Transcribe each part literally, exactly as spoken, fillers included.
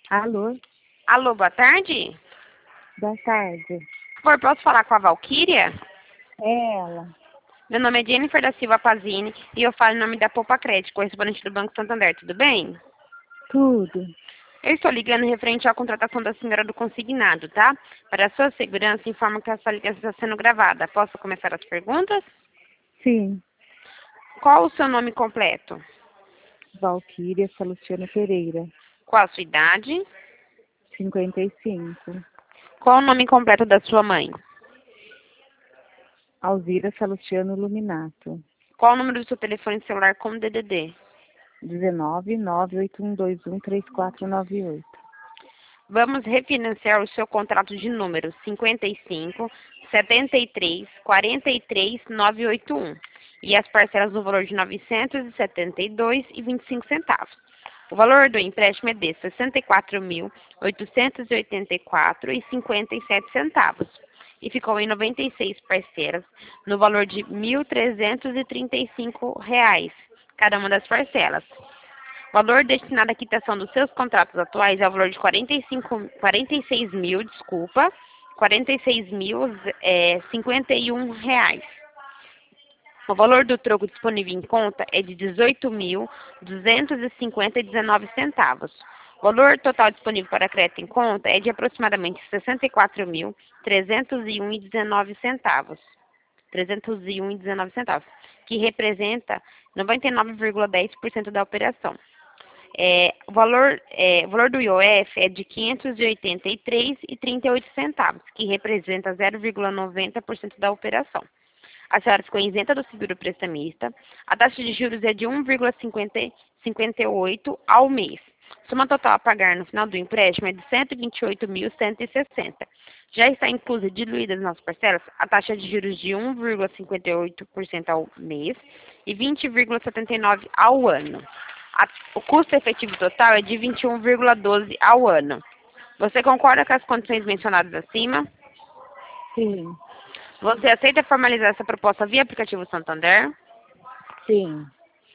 Alô, Alô, boa tarde. boa tarde. Por favor, posso falar com a Valquíria? É ela. Meu nome é Jennifer da Silva Pazini e eu falo em nome da Poupa Crédito, correspondente do Banco Santander, tudo bem? Tudo? Eu estou ligando referente à contratação da senhora do consignado, tá? Para a sua segurança, informo que essa ligação está sendo gravada. Posso começar as perguntas? Sim. Qual o seu nome completo? Valquíria Salustiano Pereira, Qual a sua idade? cinquenta e cinco. Qual o nome completo da sua mãe? Alzira Salustiano Luminato, Qual o número do seu telefone celular com D D D? dezenove, nove oito um dois um, três quatro nove oito. Vamos refinanciar o seu contrato de número cinquenta e cinco, setenta e três, quarenta e três, novecentos e oitenta e um e as parcelas no valor de novecentos e setenta e dois reais e vinte e cinco centavos. O valor do empréstimo é de sessenta e quatro mil, oitocentos e oitenta e quatro reais e cinquenta e sete centavos e ficou em noventa e seis parcelas no valor de mil trezentos e trinta e cinco reais cada uma das parcelas. O valor destinado à quitação dos seus contratos atuais é o valor de quarenta e cinco, quarenta e seis mil, desculpa, quarenta e seis mil, é, cinquenta e um reais. O valor do troco disponível em conta é de dezoito mil, duzentos e cinquenta reais e dezenove centavos. O valor total disponível para crédito em conta é de aproximadamente sessenta e quatro mil, trezentos e um reais e dezenove centavos. trezentos e um reais e dezenove centavos, que representa noventa e nove vírgula dez por cento da operação. É, o, valor, é, o valor do I O F é de quinhentos e oitenta e três reais e trinta e oito centavos, que representa zero vírgula noventa por cento da operação. A senhora ficou isenta do seguro prestamista. A taxa de juros é de um vírgula cinquenta e oito ao mês. Soma total a pagar no final do empréstimo é de cento e vinte e oito mil, cento e sessenta. Já está inclusa e diluída nas parcelas a taxa de juros de um vírgula cinquenta e oito por cento ao mês e vinte vírgula setenta e nove por cento ao ano. A, o custo efetivo total é de vinte e um vírgula doze por cento ao ano. Você concorda com as condições mencionadas acima? Sim, Você aceita formalizar essa proposta via aplicativo Santander? sim.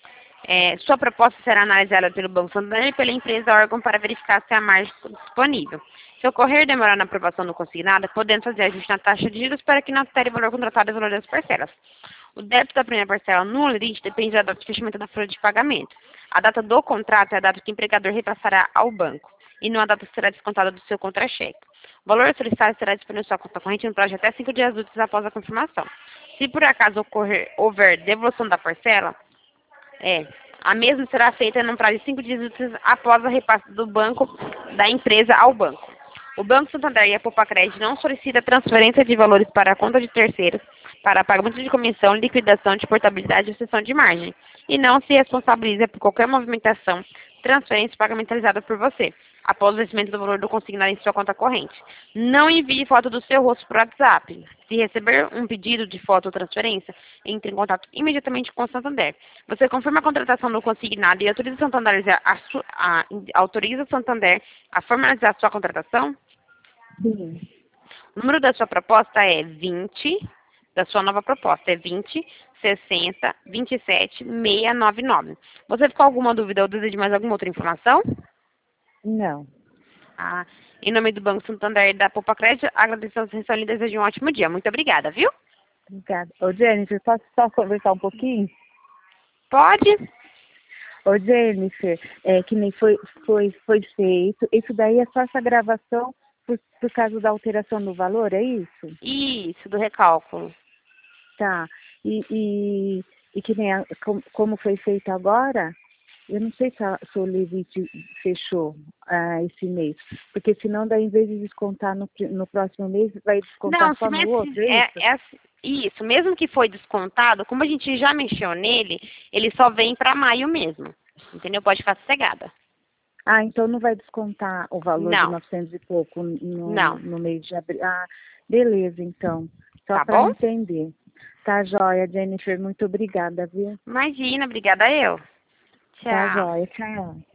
É, sua proposta será analisada pelo Banco Santander e pela empresa órgão para verificar se há margem disponível. Se ocorrer demorar na aprovação do consignado, podemos fazer ajuste na taxa de juros para que não altere o valor contratado e o valor das parcelas. O débito da primeira parcela no limite depende da data de fechamento da folha de pagamento. A data do contrato é a data que o empregador repassará ao banco, e não a data que será descontada do seu contra-cheque. O valor solicitado será disponível em sua conta corrente no prazo de até cinco dias úteis após a confirmação. Se por acaso ocorrer, houver devolução da parcela, é, a mesma será feita num prazo de cinco dias úteis após a repasse do banco, da empresa ao banco. O Banco Santander e a Poupa Crédito não solicitam transferência de valores para a conta de terceiros para pagamento de comissão, liquidação de portabilidade e cessão de margem, e não se responsabiliza por qualquer movimentação, transferência pagamentalizada por você, após o vencimento do valor do consignado em sua conta corrente. Não envie foto do seu rosto por WhatsApp. Se receber um pedido de foto ou transferência, entre em contato imediatamente com o Santander. Você confirma a contratação do consignado e autoriza o Santander a, su- a, autoriza o Santander a formalizar a sua contratação? Sim. O número da sua proposta é vinte, da sua nova proposta é vinte, sessenta, vinte e sete, seiscentos e noventa e nove. Você ficou com alguma dúvida ou deseja mais alguma outra informação? Não. Ah, em nome do Banco Santander e da Poupa Crédito, agradeço a atenção e desejo um ótimo dia. Muito obrigada, viu? Obrigada. Ô, Jennifer, posso só conversar um pouquinho? Pode? Ô, Jennifer, é que nem foi, foi, foi feito. Isso daí é só essa gravação por, por causa da alteração do valor, é isso? Isso, do recálculo. Tá. E, e, e que nem a, com, como foi feito agora, eu não sei se, a, se o limite fechou ah, esse mês. Porque senão, daí, em vez de descontar no, pri- no próximo mês, vai descontar Não, se só no mesmo, outro, é é, isso? é assim- isso, mesmo que foi descontado, como a gente já mexeu nele, ele só vem para maio mesmo. Entendeu? Pode ficar sossegada. Ah, então não vai descontar o valor de Não, novecentos e pouco no, não. no mês de abril. Ah, beleza, então. Só Tá para bom? entender. Tá joia, Jennifer. Muito obrigada, viu? Imagina, obrigada eu. Tá Tchau. joia. Tchau.